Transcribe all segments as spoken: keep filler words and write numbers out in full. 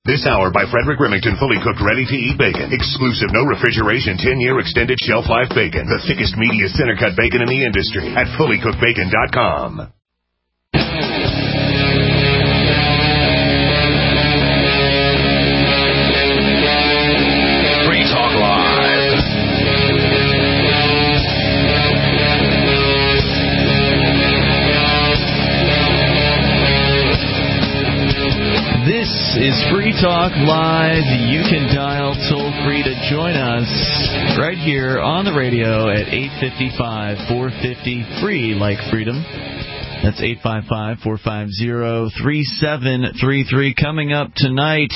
This hour by Frederick Remington, fully cooked, ready-to-eat bacon. Exclusive, no refrigeration, ten-year extended shelf life bacon. The thickest, meatiest center-cut bacon in the industry at fully cooked bacon dot com. Free Talk Live. This is Free Talk Live. You can dial toll-free to join us right here on the radio at eight five five, four five zero, free like freedom. That's eight five five, four five zero, three seven three three. Coming up tonight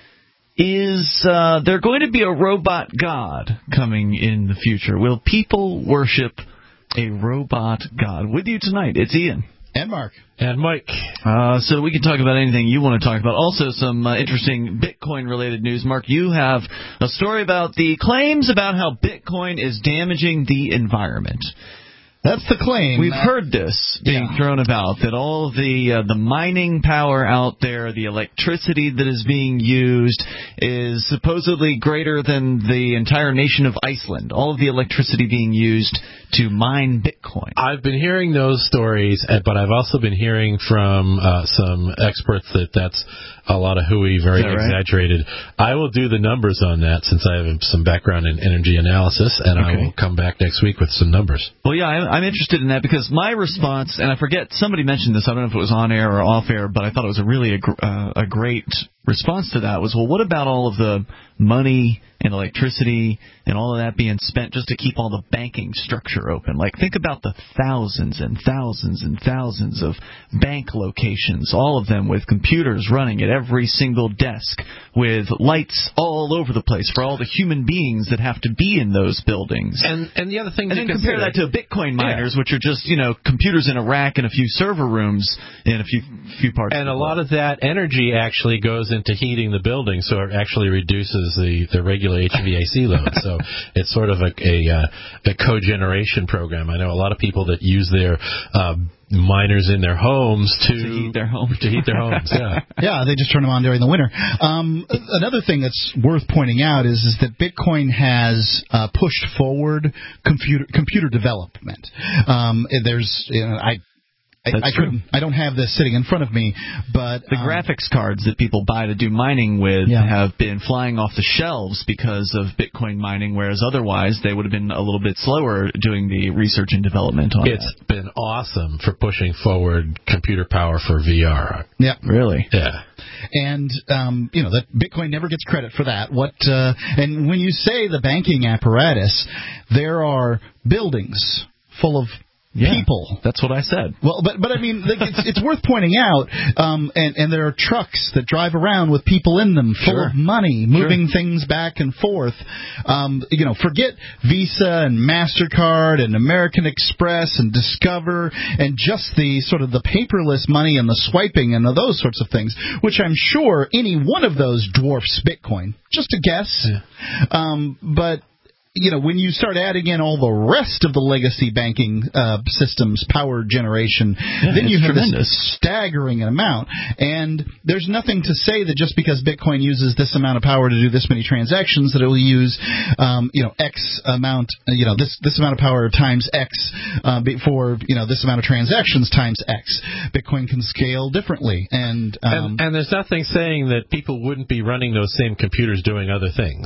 is uh, there going to be a robot god coming in the future? Will people worship a robot god? With you tonight, it's Ian. And Mark. And Mike. Uh, so we can talk about anything you want to talk about. Also, some uh, interesting Bitcoin-related news. Mark, you have a story about the claims about how Bitcoin is damaging the environment. That's the claim. We've heard this being yeah. thrown about, that all of the uh, the mining power out there, the electricity that is being used, is supposedly greater than the entire nation of Iceland. All of the electricity being used to mine Bitcoin. I've been hearing those stories, but I've also been hearing from uh, some experts that that's a lot of hooey, very exaggerated. Right? I will do the numbers on that since I have some background in energy analysis, and okay. I will come back next week with some numbers. Well, yeah, I'm, I'm interested in that because my response, and I forget, somebody mentioned this, I don't know if it was on air or off air, but I thought it was a really a, uh, a great response to that was, well, what about all of the money and electricity and all of that being spent just to keep all the banking structure open? Like, think about the thousands and thousands and thousands of bank locations, all of them with computers running at every single desk, with lights all over the place for all the human beings that have to be in those buildings. And and the other thing, and then compare that to Bitcoin miners, yeah. which are just, you know, computers in a rack and a few server rooms in a few few parts. And of the a lot of that energy actually goes into heating the building, so it actually reduces the, the regular H V A C load. So it's sort of a a, uh, a cogeneration program. I know a lot of people that use their uh, miners in their homes to, to heat their homes. To heat their homes, yeah. Yeah, they just turn them on during the winter. Um, another thing that's worth pointing out is, is that Bitcoin has uh, pushed forward computer computer development. Um, there's, you know, I. I, I, couldn't, I don't have this sitting in front of me, but the um, graphics cards that people buy to do mining with yeah. have been flying off the shelves because of Bitcoin mining, whereas otherwise they would have been a little bit slower doing the research and development on it. It's that. been awesome for pushing forward computer power for V R. Yeah, really. Yeah, and um, you know that Bitcoin never gets credit for that. What uh, and when you say the banking apparatus, there are buildings full of Yeah, people. That's what I said. Well, but but I mean, it's, it's worth pointing out, um, and and there are trucks that drive around with people in them, full sure. of money, moving sure. things back and forth. Um, you know, forget Visa and MasterCard and American Express and Discover and just the sort of the paperless money and the swiping and those sorts of things, which I'm sure any one of those dwarfs Bitcoin. Just a guess. Yeah. Um, but. You know, when you start adding in all the rest of the legacy banking uh, systems, power generation, yeah, then you have tremendous. this staggering amount. And there's nothing to say that just because Bitcoin uses this amount of power to do this many transactions, that it will use, um, you know, X amount, you know, this this amount of power times X uh, for, you know, this amount of transactions times X. Bitcoin can scale differently. And, um, and, and there's nothing saying that people wouldn't be running those same computers doing other things.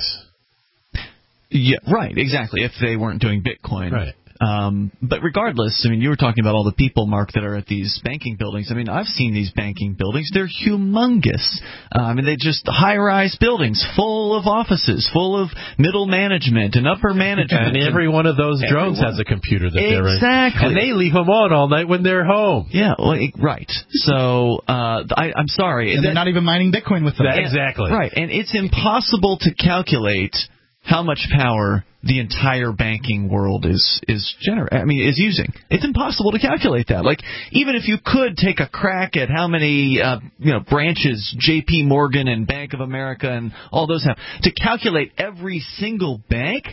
Yeah, right, exactly, if they weren't doing Bitcoin. Right. Um, but regardless, I mean, you were talking about all the people, Mark, that are at these banking buildings. I mean, I've seen these banking buildings. They're humongous. Uh, I mean, they just high-rise buildings full of offices, full of middle management and upper management. And every one of those drones Everyone. has a computer that exactly. they're in. Exactly. And they leave them on all night when they're home. Yeah, well, right. So, uh, I, I'm sorry. And that, they're not even mining Bitcoin with them. That, exactly. Right, and it's impossible to calculate how much power the entire banking world is is gener- I mean is using. It's impossible to calculate that. Like, even if you could take a crack at how many uh, you know branches J P Morgan and Bank of America and all those have, to calculate every single bank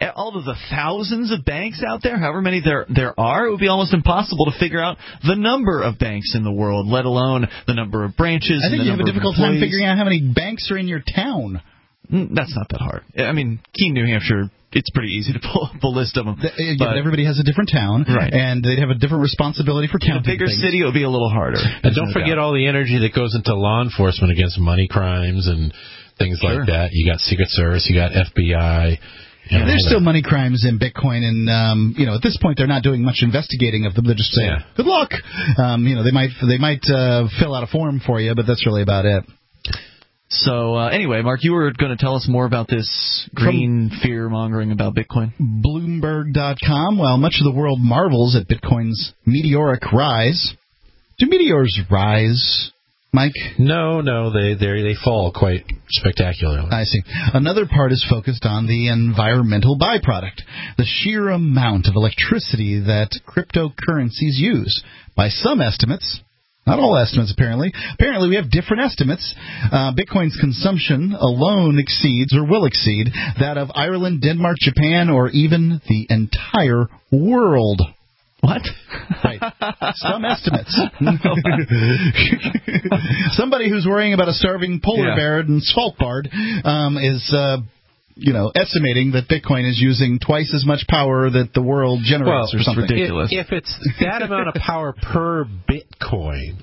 all of the thousands of banks out there, however many there there are, it would be almost impossible to figure out the number of banks in the world, let alone the number of branches. I think and the you have a difficult time figuring out how many banks are in your town. That's not that hard. I mean, Keene, New Hampshire, it's pretty easy to pull up a list of them. The, yeah, but everybody has a different town, right. and they'd have a different responsibility for counting. In a bigger things. city, it would be a little harder. And don't no forget doubt. all the energy that goes into law enforcement against money crimes and things sure. like that. You got Secret Service, you got F B I. You know, there's still money crimes in Bitcoin, and um, you know, at this point, they're not doing much investigating of them. They're just saying, yeah. "Good luck." Um, you know, they might they might uh, fill out a form for you, but that's really about it. So, uh, anyway, Mark, you were going to tell us more about this green fear-mongering about Bitcoin. Bloomberg dot com. While much of the world marvels at Bitcoin's meteoric rise, do meteors rise, Mike? No, no, they they they fall quite spectacularly. I see. Another part is focused on the environmental byproduct, the sheer amount of electricity that cryptocurrencies use. By some estimates... Not all estimates, apparently. Apparently, we have different estimates. Uh, Bitcoin's consumption alone exceeds or will exceed that of Ireland, Denmark, Japan, or even the entire world. What? Right. Some estimates. Somebody who's worrying about a starving polar yeah. bear in Svalbard um, is... Uh, you know, estimating that Bitcoin is using twice as much power that the world generates well, or something. Ridiculous. If, if it's that amount of power per Bitcoin,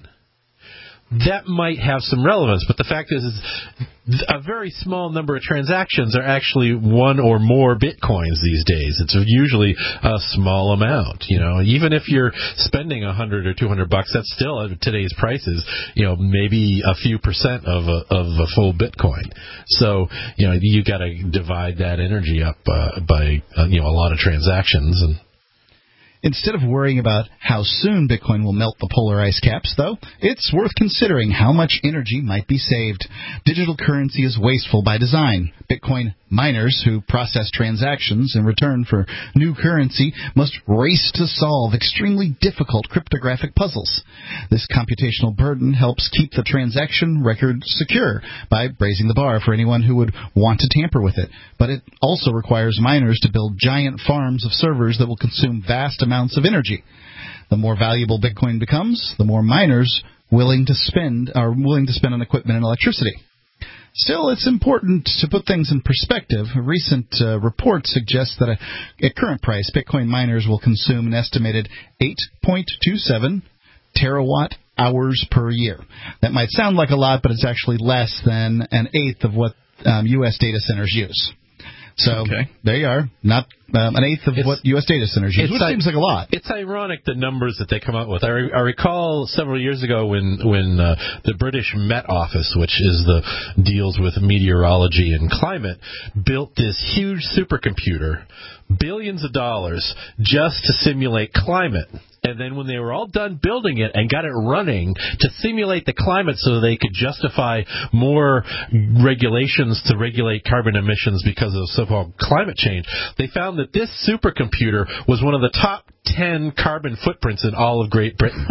that might have some relevance. But the fact is, is a very small number of transactions are actually one or more Bitcoins these days. It's usually a small amount. You know, even if you're spending a hundred or two hundred bucks, that's still at today's prices. You know, maybe a few percent of a of a full Bitcoin. So you know, you got to divide that energy up uh, by uh, you know a lot of transactions and. Instead of worrying about how soon Bitcoin will melt the polar ice caps, though, it's worth considering how much energy might be saved. Digital currency is wasteful by design. Bitcoin miners who process transactions in return for new currency must race to solve extremely difficult cryptographic puzzles. This computational burden helps keep the transaction record secure by raising the bar for anyone who would want to tamper with it. But it also requires miners to build giant farms of servers that will consume vast amounts of energy. The more valuable Bitcoin becomes, the more miners willing to spend are willing to spend on equipment and electricity. Still, it's important to put things in perspective. A recent uh, report suggests that a, at current price, Bitcoin miners will consume an estimated eight point two seven terawatt hours per year. That might sound like a lot, but it's actually less than an eighth of what um, U S data centers use. So okay. there you are, not um, an eighth of it's, what U S data centers use, which I- seems like a lot. It's ironic, the numbers that they come out with. I, re- I recall several years ago when when uh, the British Met Office, which is the deals with meteorology and climate, built this huge supercomputer, billions of dollars, just to simulate climate. And then when they were all done building it and got it running to simulate the climate so they could justify more regulations to regulate carbon emissions because of so-called climate change, they found that this supercomputer was one of the top ten carbon footprints in all of Great Britain.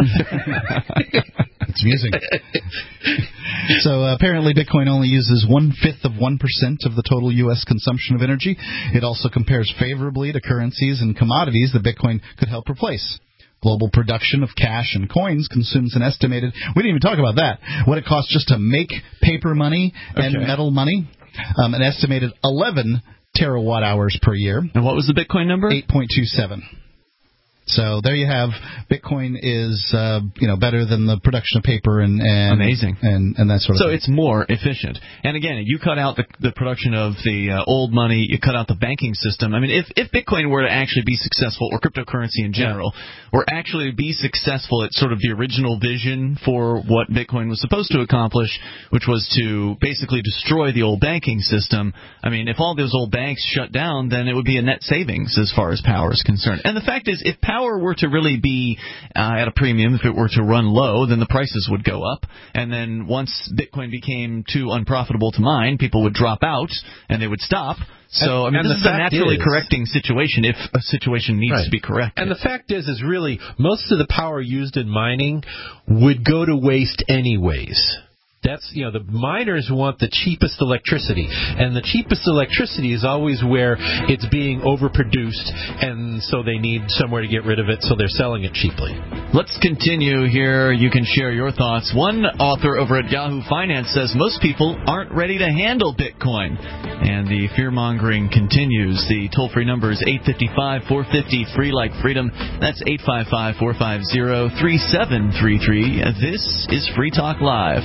It's amusing. So uh, apparently Bitcoin only uses one-fifth of one percent of the total U S consumption of energy. It also compares favorably to currencies and commodities that Bitcoin could help replace. Global production of cash and coins consumes an estimated, we didn't even talk about that, what it costs just to make paper money and okay. metal money, um, an estimated eleven terawatt hours per year. And what was the Bitcoin number? eight point two seven. So there you have, Bitcoin is uh, you know better than the production of paper and, and amazing and, and that sort of so thing. So it's more efficient. And again, you cut out the, the production of the uh, old money, you cut out the banking system. I mean, if if Bitcoin were to actually be successful, or cryptocurrency in general, yeah. were actually to be successful at sort of the original vision for what Bitcoin was supposed to accomplish, which was to basically destroy the old banking system. I mean, if all those old banks shut down, then it would be a net savings as far as power is concerned. And the fact is, if power Power were to really be uh, at a premium, if it were to run low, then the prices would go up. And then once Bitcoin became too unprofitable to mine, people would drop out and they would stop. So, I mean, and this is a naturally is, correcting situation if a situation needs right. to be corrected. And the fact is, is really, most of the power used in mining would go to waste anyways. That's, you know, the miners want the cheapest electricity, and the cheapest electricity is always where it's being overproduced, and so they need somewhere to get rid of it, so they're selling it cheaply. Let's continue here. You can share your thoughts. One author over at Yahoo Finance says most people aren't ready to handle Bitcoin, and the fear-mongering continues. The toll-free number is eight five five, four five zero, free like freedom. That's eight five five, four five zero, three seven three three. This is Free Talk Live.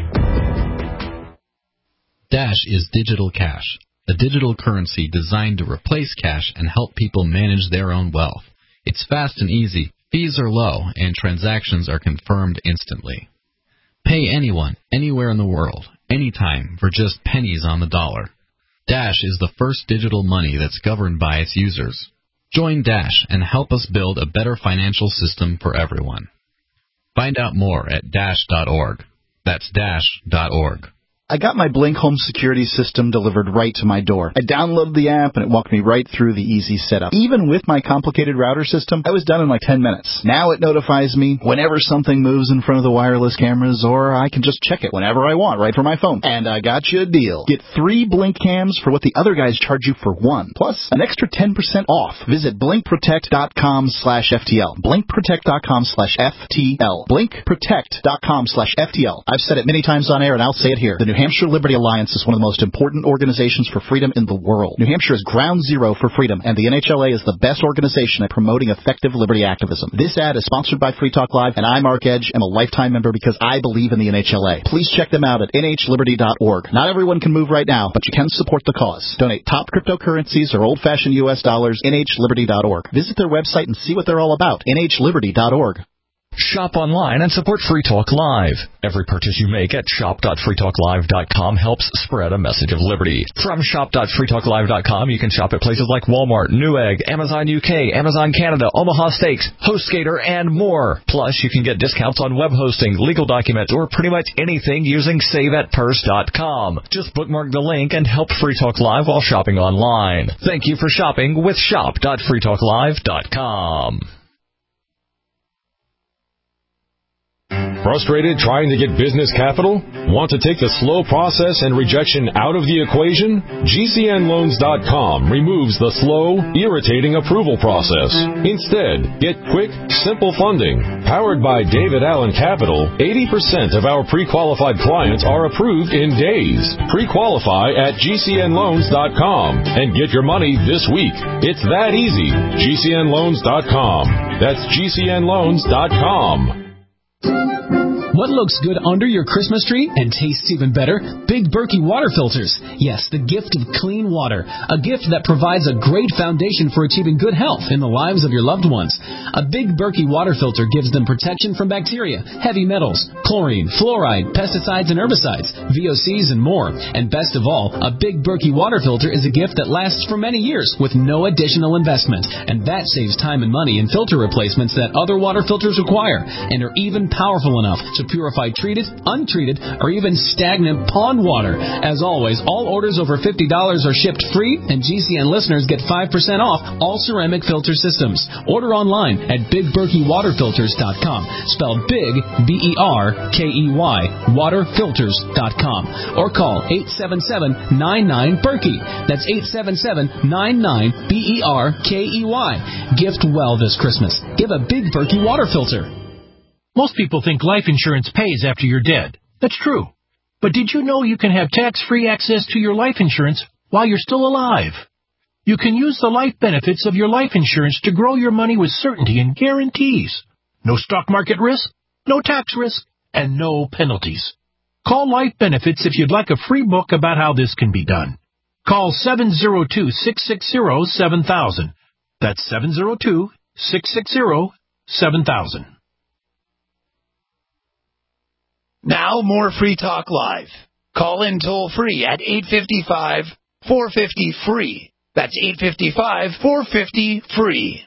Dash is digital cash, a digital currency designed to replace cash and help people manage their own wealth. It's fast and easy, fees are low, and transactions are confirmed instantly. Pay anyone, anywhere in the world, anytime, for just pennies on the dollar. Dash is the first digital money that's governed by its users. Join Dash and help us build a better financial system for everyone. Find out more at dash dot org. That's dash dot org. I got my Blink home security system delivered right to my door. I downloaded the app and it walked me right through the easy setup. Even with my complicated router system, I was done in like ten minutes. Now it notifies me whenever something moves in front of the wireless cameras, or I can just check it whenever I want right from my phone. And I got you a deal. Get three Blink cams for what the other guys charge you for one, plus an extra ten percent off. Visit blink protect dot com slash F T L. blink protect dot com slash F T L. blink protect dot com slash F T L. I've said it many times on air and I'll say it here. The New Hampshire Liberty Alliance is one of the most important organizations for freedom in the world. New Hampshire is ground zero for freedom, and the N H L A is the best organization at promoting effective liberty activism. This ad is sponsored by Free Talk Live, and I, Mark Edge, am a lifetime member because I believe in the N H L A. Please check them out at N H liberty dot org. Not everyone can move right now, but you can support the cause. Donate top cryptocurrencies or old-fashioned U S dollars, N H liberty dot org. Visit their website and see what they're all about, N H liberty dot org. Shop online and support Free Talk Live. Every purchase you make at shop dot free talk live dot com helps spread a message of liberty. From shop dot free talk live dot com, you can shop at places like Walmart, Newegg, Amazon U K, Amazon Canada, Omaha Steaks, HostGator, and more. Plus, you can get discounts on web hosting, legal documents, or pretty much anything using save at purse dot com. Just bookmark the link and help Free Talk Live while shopping online. Thank you for shopping with shop dot free talk live dot com. Frustrated trying to get business capital? Want to take the slow process and rejection out of the equation? G C N loans dot com removes the slow, irritating approval process. Instead, get quick, simple funding. Powered by David Allen Capital, eighty percent of our pre-qualified clients are approved in days. Pre-qualify at G C N loans dot com and get your money this week. It's that easy. G C N loans dot com. That's G C N loans dot com. What looks good under your Christmas tree and tastes even better? Big Berkey water filters. Yes, the gift of clean water. A gift that provides a great foundation for achieving good health in the lives of your loved ones. A Big Berkey water filter gives them protection from bacteria, heavy metals, chlorine, fluoride, pesticides and herbicides, V O Cs and more. And best of all, a Big Berkey water filter is a gift that lasts for many years with no additional investment. And that saves time and money in filter replacements that other water filters require and are even powerful enough to purify treated, untreated, or even stagnant pond water. As always, all orders over fifty dollars are shipped free, and G C N listeners get five percent off all ceramic filter systems. Order online at big berkey water filters dot com, spelled big, B E R K E Y, water filters dot com, or call eight seven seven, nine nine, Berkey. That's eight seven seven, nine nine, B E R K E Y. Gift well this Christmas. Give a Big Berkey water filter. Most people think life insurance pays after you're dead. That's true. But did you know you can have tax-free access to your life insurance while you're still alive? You can use the life benefits of your life insurance to grow your money with certainty and guarantees. No stock market risk, no tax risk, and no penalties. Call Life Benefits if you'd like a free book about how this can be done. Call seven zero two, six six zero, seven thousand. That's seven zero two, six six zero, seven thousand. Now more Free Talk Live. Call in toll free at eight five five, four five zero, free. That's eight five five, four five zero, free.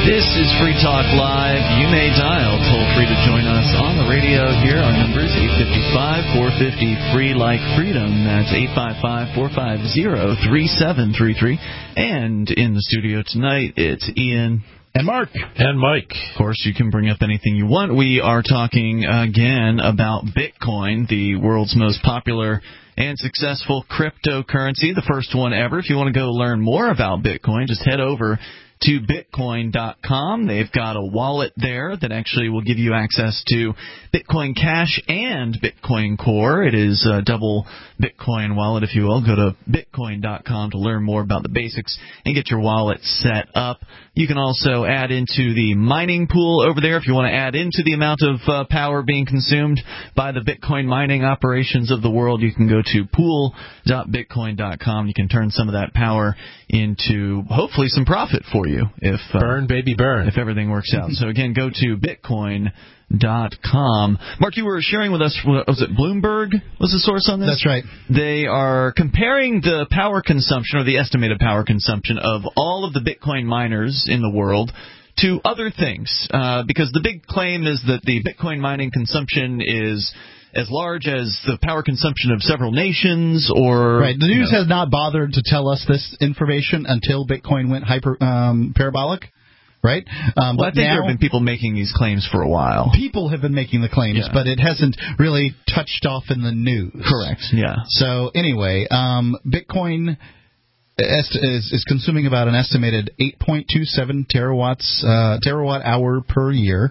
This is Free Talk Live. You may dial toll free to join us on the radio here. Our number is eight five five, four five zero, free like freedom. That's eight five five, four five zero, three seven three three. And in the studio tonight, it's Ian. And Mark. And Mike. Of course, you can bring up anything you want. We are talking again about Bitcoin, the world's most popular and successful cryptocurrency, the first one ever. If you want to go learn more about Bitcoin, just head over to bitcoin dot com. They've got a wallet there that actually will give you access to Bitcoin Cash and Bitcoin Core. It is a double Bitcoin wallet, if you will. Go to bitcoin dot com to learn more about the basics and get your wallet set up. You can also add into the mining pool over there if you want to add into the amount of uh, power being consumed by the Bitcoin mining operations of the world. You can go to pool dot bitcoin dot com. You can turn some of that power into hopefully some profit for you if uh, burn baby burn if everything works out. So again, go to bitcoin dot com. Mark, you were sharing with us, was it Bloomberg was the source on this? That's right. They are comparing the power consumption, or the estimated power consumption, of all of the Bitcoin miners in the world to other things, uh, because the big claim is that the Bitcoin mining consumption is as large as the power consumption of several nations, or... Right. The news you know. has not bothered to tell us this information until Bitcoin went hyper um, parabolic, right? Um, well, but I think now, there have been people making these claims for a while. People have been making the claims, yeah. but it hasn't really touched off in the news. Correct, yeah. So, anyway, um, Bitcoin... Is, is consuming about an estimated eight point two seven terawatts, uh, terawatt hour per year,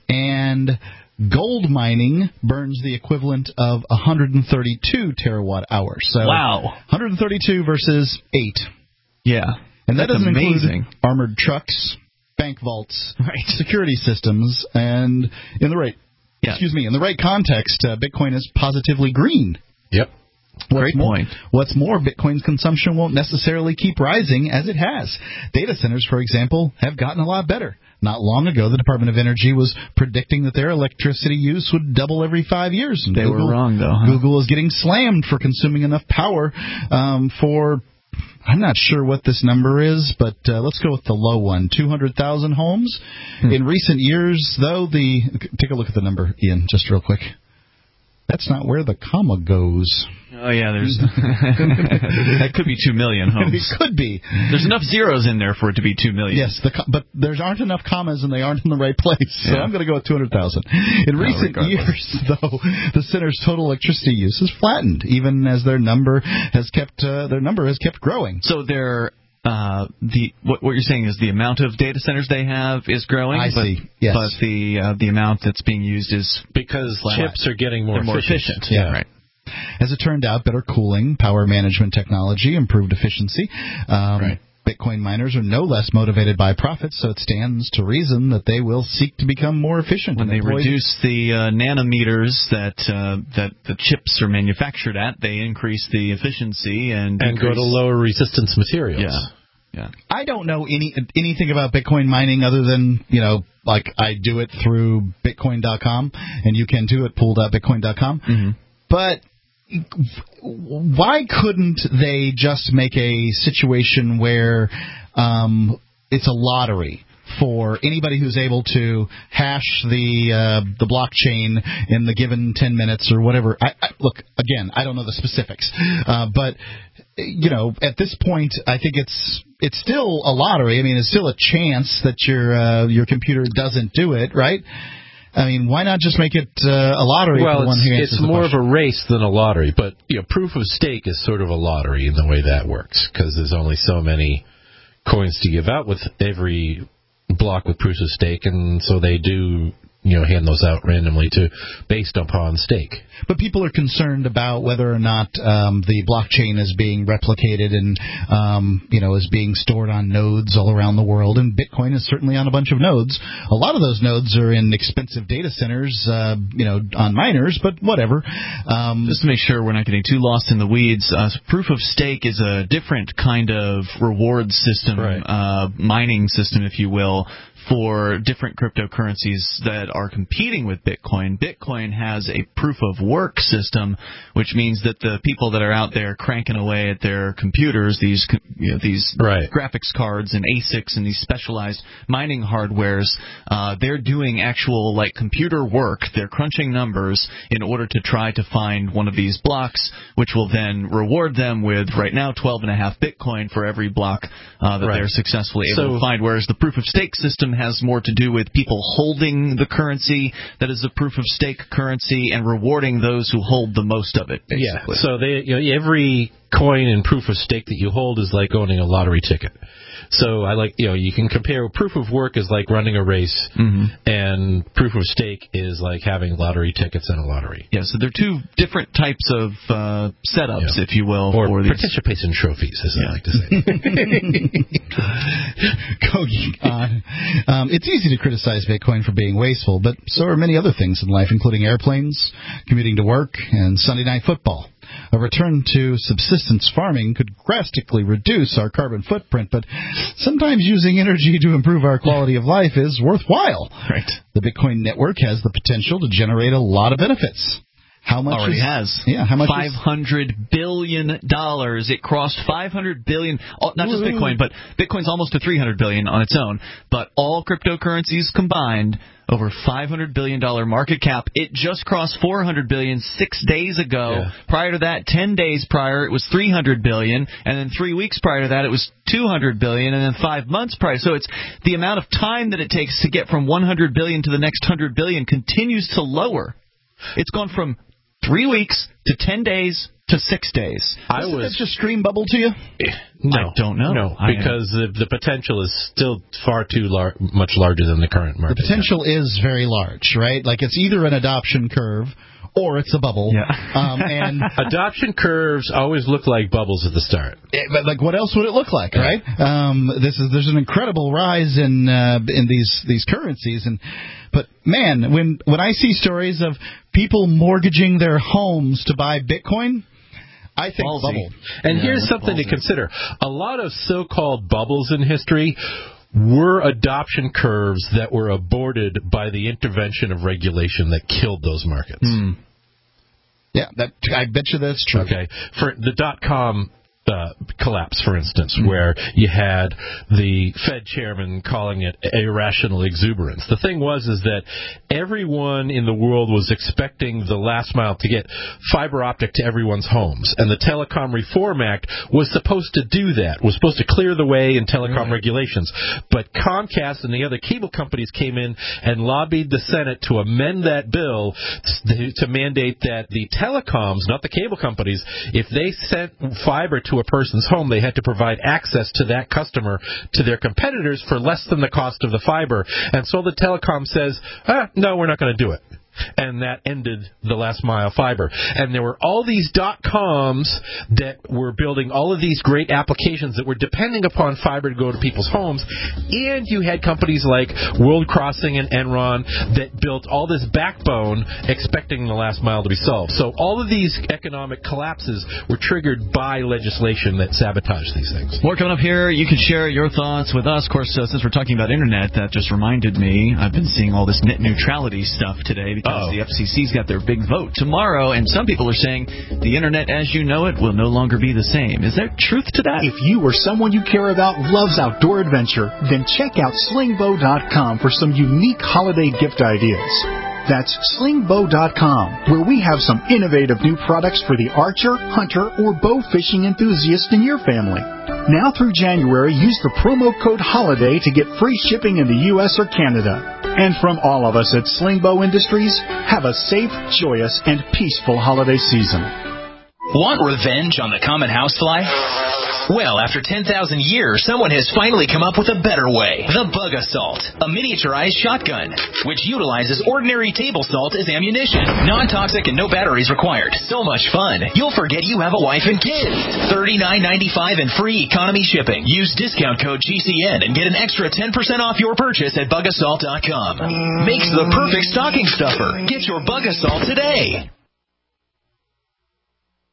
and gold mining burns the equivalent of one hundred thirty-two terawatt hours. So wow, one hundred thirty-two versus eight. Yeah, and that that's doesn't amazing. include armored trucks, bank vaults, right. security systems, and in the right, yeah. excuse me, in the right context, uh, Bitcoin is positively green. Yep. What's Great more, point. What's more, Bitcoin's consumption won't necessarily keep rising as it has. Data centers, for example, have gotten a lot better. Not long ago, the Department of Energy was predicting that their electricity use would double every five years. And they Google, were wrong, though. Huh? Google is getting slammed for consuming enough power um, for... I'm not sure what this number is, but uh, let's go with the low one, two hundred thousand homes. Hmm. In recent years, though, the... Take a look at the number, Ian, just real quick. That's not where the comma goes. Oh, yeah, there's that could be two million homes. It could be. There's enough zeros in there for it to be two million. Yes, the, but there aren't enough commas and they aren't in the right place, so yeah. I'm going to go with two hundred thousand. In no, recent regardless. years, though, the center's total electricity use has flattened, even as their number has kept uh, their number has kept growing. So their Uh, the what, what you're saying is the amount of data centers they have is growing. I but, see. Yes. But the uh, the amount that's being used is because flat. chips are getting more more efficient. efficient. Yeah. yeah, right. As it turned out, better cooling, power management technology, improved efficiency. Um, right. Bitcoin miners are no less motivated by profits, so it stands to reason that they will seek to become more efficient. When they reduce the uh, nanometers that uh, that the chips are manufactured at, they increase the efficiency and and go to lower resistance materials. Yeah. Yeah. I don't know any anything about Bitcoin mining other than, you know, like I do it through bitcoin dot com, and you can too at pool dot bitcoin dot com. Mm-hmm. But why couldn't they just make a situation where um, it's a lottery for anybody who's able to hash the uh, the blockchain in the given ten minutes or whatever? I, I, look, again, I don't know the specifics, uh, but you know, at this point, I think it's it's still a lottery. I mean, it's still a chance that your uh, your computer doesn't do it, right? I mean, why not just make it uh, a lottery? Well, for one who it's, it's more of a race than a lottery, but you know, proof of stake is sort of a lottery in the way that works, because there's only so many coins to give out with every block with proof of stake, and so they do, you know, hand those out randomly to based upon stake. But people are concerned about whether or not um, the blockchain is being replicated and, um, you know, is being stored on nodes all around the world. And Bitcoin is certainly on a bunch of nodes. A lot of those nodes are in expensive data centers, uh, you know, on miners, but whatever. Um, Just to make sure we're not getting too lost in the weeds, uh, proof of stake is a different kind of reward system, right. uh, mining system, if you will, for different cryptocurrencies that are competing with Bitcoin. Bitcoin has a proof of work system, which means that the people that are out there cranking away at their computers, these you know, these right. graphics cards and A SICs and these specialized mining hardwares, uh, they're doing actual like computer work. They're crunching numbers in order to try to find one of these blocks, which will then reward them with right now twelve and a half Bitcoin for every block uh, that right. they're successfully able so, to find. Whereas the proof of stake system has more to do with people holding the currency that is a proof of stake currency and rewarding those who hold the most of it. Basically. Yeah. So they, you know, every coin and proof of stake that you hold is like owning a lottery ticket. So I like, you know, you can compare proof of work is like running a race, mm-hmm. and proof of stake is like having lottery tickets in a lottery. Yeah, so they're two different types of uh, setups, yeah. if you will, or for participation these. trophies, as yeah. I like to say. Going on. Um, it's easy to criticize Bitcoin for being wasteful, but so are many other things in life, including airplanes, commuting to work, and Sunday night football. A return to subsistence farming could drastically reduce our carbon footprint, but sometimes using energy to improve our quality of life is worthwhile. Right. The Bitcoin network has the potential to generate a lot of benefits. How much already is, has? Yeah, how much? Five hundred billion dollars. It crossed five hundred billion. Not just Bitcoin, but Bitcoin's almost to three hundred billion on its own. But all cryptocurrencies combined, over five hundred billion dollar market cap. It just crossed four hundred billion six days ago. Yeah. Prior to that, ten days prior, it was three hundred billion, and then three weeks prior to that, it was two hundred billion, and then five months prior. So it's the amount of time that it takes to get from one hundred billion to the next one hundred billion continues to lower. It's gone from three weeks to ten days to six days. I Doesn't was that just stream bubble to you? No, I don't know. No, because the, the potential is still far too lar- much larger than the current market. The potential cap. is very large, right? Like it's either an adoption curve or it's a bubble. Yeah. um, and adoption curves always look like bubbles at the start. It, but like, what else would it look like, yeah. right? Um, this is there's an incredible rise in uh, in these these currencies, and but man, when when I see stories of people mortgaging their homes to buy Bitcoin, I think ballsy. bubble. And yeah, here's something ballsy. to consider: a lot of so-called bubbles in history were adoption curves that were aborted by the intervention of regulation that killed those markets. Mm. Yeah, that I bet you that's true. Okay, for the dot-com uh, collapse, for instance, mm-hmm. where you had the Fed chairman calling it irrational exuberance. The thing was is that everyone in the world was expecting the last mile to get fiber optic to everyone's homes, and the Telecom Reform Act was supposed to do that, was supposed to clear the way in telecom right. regulations. But Comcast and the other cable companies came in and lobbied the Senate to amend that bill to, to mandate that the telecoms, not the cable companies, if they sent fiber to a person's home, they had to provide access to that customer to their competitors for less than the cost of the fiber. And so the telecom says, ah, no, we're not going to do it. And that ended the last mile fiber. And there were all these dot-coms that were building all of these great applications that were depending upon fiber to go to people's homes. And you had companies like World Crossing and Enron that built all this backbone expecting the last mile to be solved. So all of these economic collapses were triggered by legislation that sabotaged these things. More coming up here. You can share your thoughts with us. Of course, uh, since we're talking about Internet, that just reminded me, I've been seeing all this net neutrality stuff today because Uh-oh. the F C C's got their big vote tomorrow, and some people are saying the Internet as you know it will no longer be the same. Is there truth to that? If you or someone you care about loves outdoor adventure, then check out sling bow dot com for some unique holiday gift ideas. That's sling bow dot com, where we have some innovative new products for the archer, hunter, or bow fishing enthusiast in your family. Now through January, use the promo code HOLIDAY to get free shipping in the U S or Canada. And from all of us at Sling Bow Industries, have a safe, joyous, and peaceful holiday season. Want revenge on the common housefly? Well, after ten thousand years, someone has finally come up with a better way. The Bug Assault, a miniaturized shotgun, which utilizes ordinary table salt as ammunition. Non-toxic and no batteries required. So much fun, you'll forget you have a wife and kids. thirty-nine ninety-five and free economy shipping. Use discount code G C N and get an extra ten percent off your purchase at bug assault dot com. Makes the perfect stocking stuffer. Get your Bug Assault today.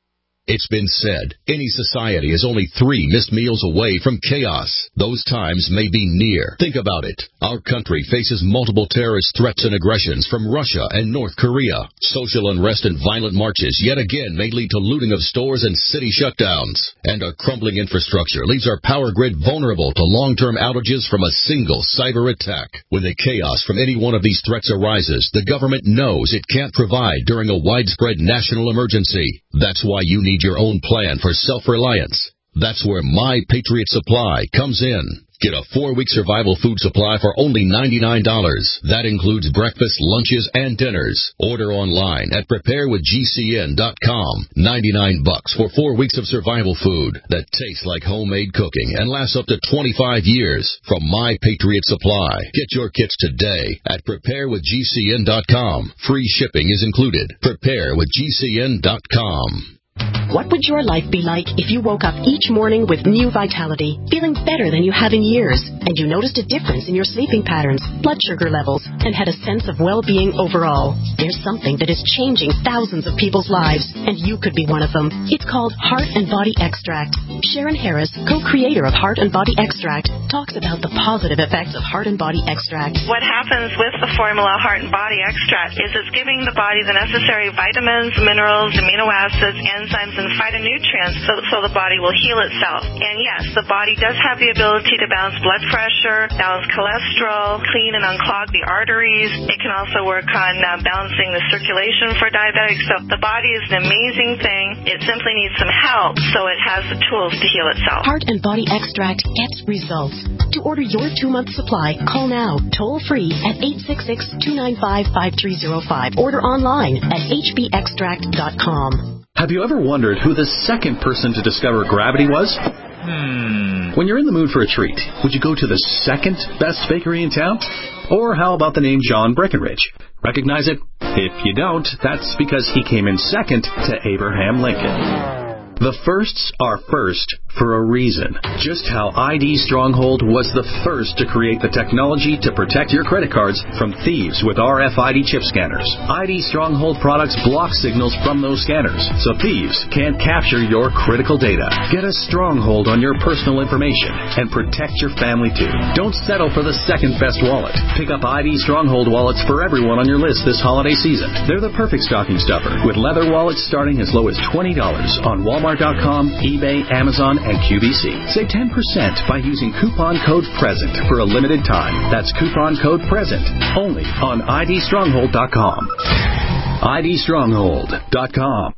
It's been said, any society is only three missed meals away from chaos. Those times may be near. Think about it. Our country faces multiple terrorist threats and aggressions from Russia and North Korea. Social unrest and violent marches yet again may lead to looting of stores and city shutdowns. And a crumbling infrastructure leaves our power grid vulnerable to long-term outages from a single cyber attack. When the chaos from any one of these threats arises, the government knows it can't provide during a widespread national emergency. That's why you need your own plan for self-reliance. That's where My Patriot Supply comes in. Get a four-week survival food supply for only ninety-nine dollars. That includes breakfast, lunches, and dinners. Order online at prepare with G C N dot com. ninety-nine bucks for four weeks of survival food that tastes like homemade cooking and lasts up to twenty-five years from My Patriot Supply. Get your kits today at prepare with G C N dot com. Free shipping is included. prepare with G C N dot com. What would your life be like if you woke up each morning with new vitality, feeling better than you have in years, and you noticed a difference in your sleeping patterns, blood sugar levels, and had a sense of well-being overall? There's something that is changing thousands of people's lives, and you could be one of them. It's called Heart and Body Extract. Sharon Harris, co-creator of Heart and Body Extract, talks about the positive effects of Heart and Body Extract. What happens with the formula Heart and Body Extract is it's giving the body the necessary vitamins, minerals, amino acids, enzymes, and phytonutrients so, so the body will heal itself. And yes, the body does have the ability to balance blood pressure, balance cholesterol, clean and unclog the arteries. It can also work on uh, balancing the circulation for diabetics. So the body is an amazing thing. It simply needs some help so it has the tools to heal itself. Heart and Body Extract gets results. To order your two-month supply, call now, toll-free at eight six six, two nine five, five three zero five. Order online at H B extract dot com. Have you ever wondered who the second person to discover gravity was? Hmm. When you're in the mood for a treat, would you go to the second best bakery in town? Or how about the name John Breckenridge? Recognize it? If you don't, that's because he came in second to Abraham Lincoln. The firsts are first for a reason. Just how I D Stronghold was the first to create the technology to protect your credit cards from thieves with R F I D chip scanners. I D Stronghold products block signals from those scanners, so thieves can't capture your critical data. Get a stronghold on your personal information and protect your family too. Don't settle for the second best wallet. Pick up I D Stronghold wallets for everyone on your list this holiday season. They're the perfect stocking stuffer, with leather wallets starting as low as twenty dollars on Walmart. Walmart dot com, eBay, Amazon, and Q V C. Save ten percent by using coupon code PRESENT for a limited time. That's coupon code PRESENT only on I D stronghold dot com. I D stronghold dot com.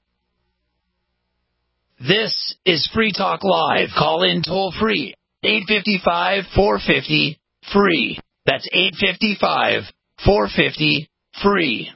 This is Free Talk Live. Call in toll free. eight five five, four five zero, free. That's eight five five, four five zero, free.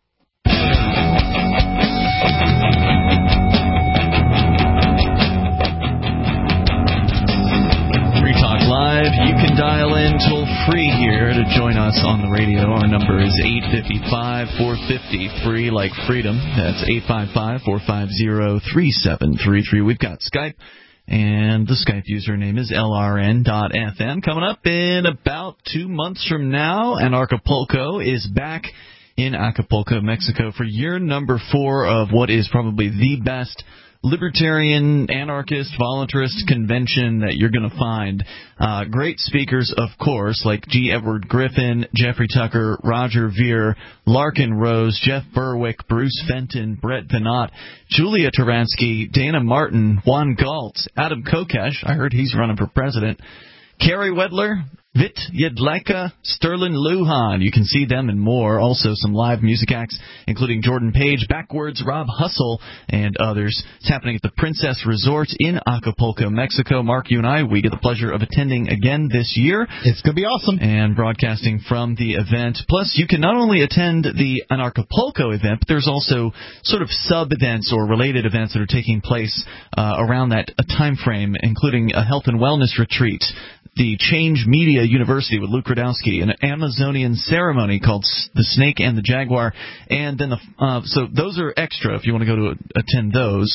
Live. You can dial in toll free here to join us on the radio. Our number is eight five five, four five zero, free like freedom. That's eight five five, four five zero, three seven three three. We've got Skype, and the Skype username is L R N dot F M. Coming up in about two months from now, and Acapulco is back in Acapulco, Mexico, for year number four of what is probably the best libertarian, anarchist, voluntarist convention that you're going to find. Uh, great speakers, of course, like G. Edward Griffin, Jeffrey Tucker, Roger Ver, Larkin Rose, Jeff Berwick, Bruce Fenton, Brett Venat, Julia Taransky, Dana Martin, Juan Galt, Adam Kokesh, I heard he's running for president, Kerry Wedler, Vit Yedleka, Sterling Lujan. You can see them and more. Also some live music acts, including Jordan Page, Backwards, Rob Hustle, and others. It's happening at the Princess Resort in Acapulco, Mexico. Mark, you and I, we get the pleasure of attending again this year. It's going to be awesome. And broadcasting from the event. Plus, you can not only attend the an Acapulco event, but there's also sort of sub-events or related events that are taking place uh, around that a time frame, including a health and wellness retreat, the Change Media University with Luke Radowski, an Amazonian ceremony called The Snake and the Jaguar, and then the uh, so those are extra if you want to go to attend those.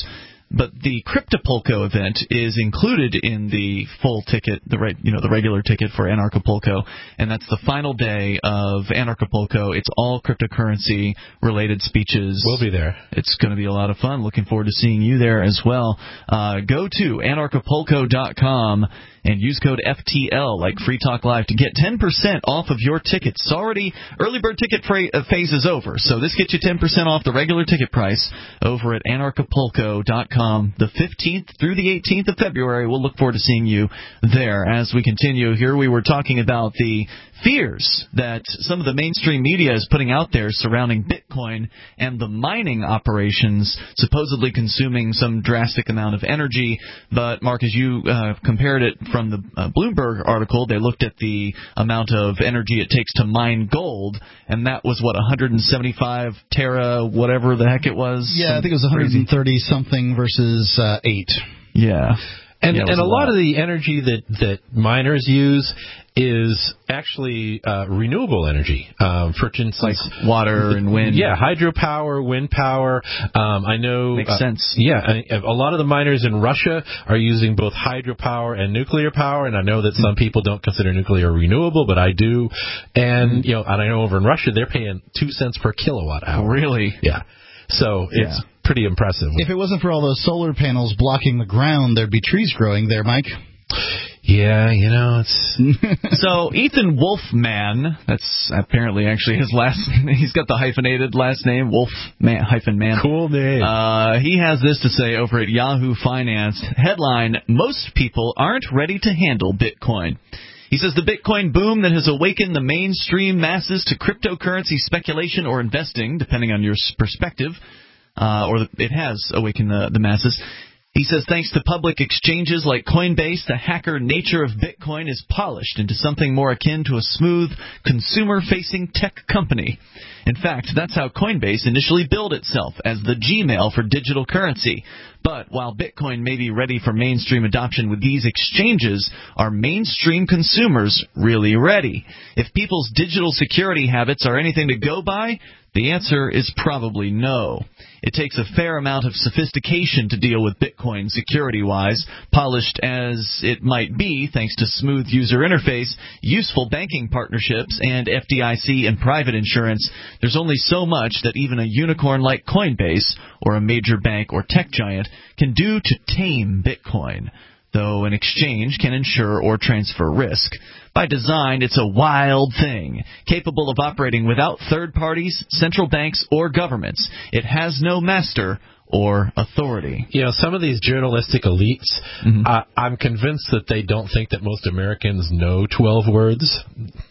but the Cryptopolco event is included in the full ticket, the re- you know the regular ticket for Anarchapulco, and that's the final day of Anarchapulco. It's all cryptocurrency related speeches. We'll be there. It's going to be a lot of fun. Looking forward to seeing you there as well. Uh, go to anarchapulco dot com and use code F T L, like Free Talk Live, to get ten percent off of your tickets. It's already, early bird ticket fra- uh, phase is over, so this gets you ten percent off the regular ticket price over at anarchapulco dot com the fifteenth through the eighteenth of February. We'll look forward to seeing you there. As we continue here, we were talking about the fears that some of the mainstream media is putting out there surrounding Bitcoin and the mining operations supposedly consuming some drastic amount of energy. But, Mark, as you uh, compared it from the uh, Bloomberg article, they looked at the amount of energy it takes to mine gold, and that was, what, one hundred seventy-five tera, whatever the heck it was? Yeah, I think it was one hundred thirty-something versus uh, eight. Yeah. And, yeah, and a lot. lot of the energy that, that miners use is actually uh, renewable energy. Um, for instance, like water and wind. Yeah, hydropower, wind power. Um, I know. Makes uh, sense. Yeah, I, a lot of the miners in Russia are using both hydropower and nuclear power, and I know that some people don't consider nuclear renewable, but I do. And you know, and I know over in Russia they're paying two cents per kilowatt hour. Really? Yeah. So it's yeah. pretty impressive. If it wasn't for all those solar panels blocking the ground, there'd be trees growing there, Mike. Yeah, you know, it's... So, Ethan Wolfman, that's apparently actually his last... He's got the hyphenated last name, Wolfman, hyphen man. Cool name. Uh, he has this to say over at Yahoo Finance. Headline, most people aren't ready to handle Bitcoin. He says the Bitcoin boom that has awakened the mainstream masses to cryptocurrency speculation or investing, depending on your perspective, uh, or the, it has awakened the, the masses. He says thanks to public exchanges like Coinbase, the hacker nature of Bitcoin is polished into something more akin to a smooth, consumer-facing tech company. In fact, that's how Coinbase initially billed itself, as the Gmail for digital currency. But while Bitcoin may be ready for mainstream adoption with these exchanges, are mainstream consumers really ready? If people's digital security habits are anything to go by, the answer is probably no. It takes a fair amount of sophistication to deal with Bitcoin security-wise, polished as it might be thanks to smooth user interface, useful banking partnerships, and F D I C and private insurance. There's only so much that even a unicorn like Coinbase or a major bank or tech giant can do to tame Bitcoin, though an exchange can insure or transfer risk. By design, it's a wild thing, capable of operating without third parties, central banks, or governments. It has no master or authority. You know, some of these journalistic elites, mm-hmm. uh, I'm convinced that they don't think that most Americans know twelve words.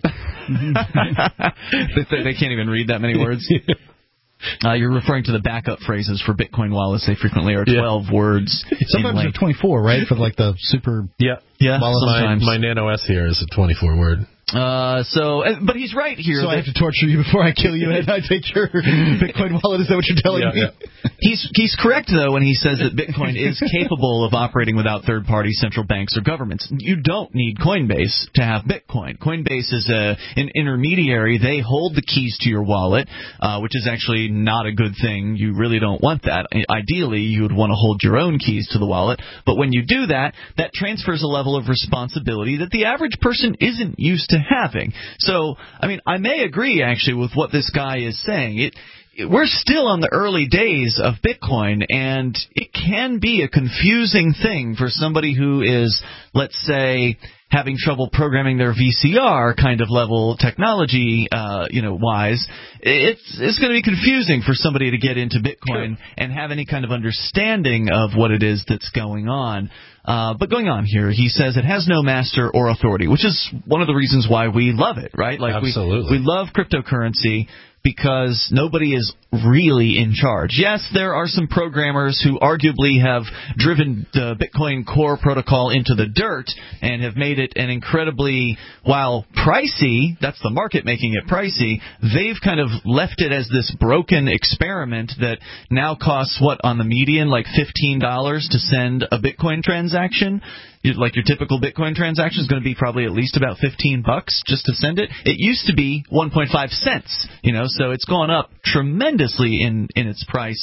they, they can't even read that many words. Uh, you're referring to the backup phrases for Bitcoin wallets. They frequently are twelve yeah. words. Sometimes they're twenty-four, right? For like the super. Yeah, yeah. Sometimes. My, my Nano S here is a twenty-four word. Uh, so, but he's right here. So I have to torture you before I kill you, and I take your Bitcoin wallet. Is that what you're telling yeah, me? Yeah. He's he's correct though when he says that Bitcoin is capable of operating without third-party central banks or governments. You don't need Coinbase to have Bitcoin. Coinbase is a an intermediary. They hold the keys to your wallet, uh, which is actually not a good thing. You really don't want that. Ideally, you would want to hold your own keys to the wallet. But when you do that, that transfers a level of responsibility that the average person isn't used to having. So, I mean, I may agree actually with what this guy is saying. It, it we're still on the early days of Bitcoin, and it can be a confusing thing for somebody who is, let's say, having trouble programming their V C R kind of level technology, uh, you know, wise. It's it's going to be confusing for somebody to get into Bitcoin sure. and have any kind of understanding of what it is that's going on. Uh, but going on here, he says it has no master or authority, which is one of the reasons why we love it, right? Like Absolutely. we we love cryptocurrency because nobody is really in charge. Yes, there are some programmers who arguably have driven the Bitcoin Core protocol into the dirt and have made it an incredibly, while pricey, that's the market making it pricey, they've kind of left it as this broken experiment that now costs, what, on the median, like fifteen dollars to send a Bitcoin transaction? Like your typical Bitcoin transaction is going to be probably at least about fifteen bucks just to send it. It used to be one point five cents, you know, so it's gone up tremendously in, in its price.